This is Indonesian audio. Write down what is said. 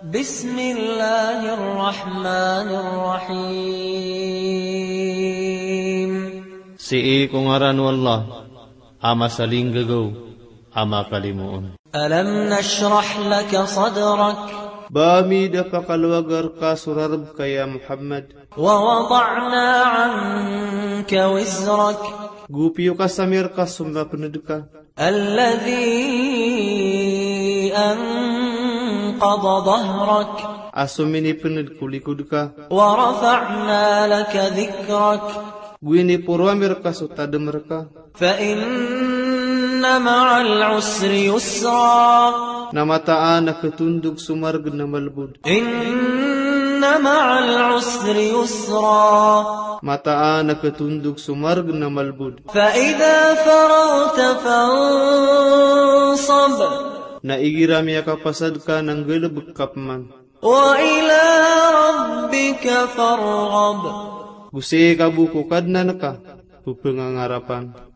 Bismillahirrahmanirrahim. Sii kungaran wallah, ama saling gagaw, ama kalimuon. Alam nashrah laka sadrak. Bami dapakalwagar ka surarab kaya Muhammad. Wa wada'na anka wizrak. Gupiyo ka samir ka summa penedeka. Alladhi anqadha dhahrak. Asumini pened kulikudka. Wa rafa'na laka dhikrak. Gwini purwamir ka sutada mereka. Fa inna ma'al usri yusra. Namataan na ketunduk sumarg na malbud. Inna ma'al usri yusra. Mataan na ketunduk sumarg na malbud. Fa idha faragta fansab. Naigirami akapasad ka ng galabag kapman. Wa ila rabbika farghab. Gusi ka bukukad na naka, pupangangarapan.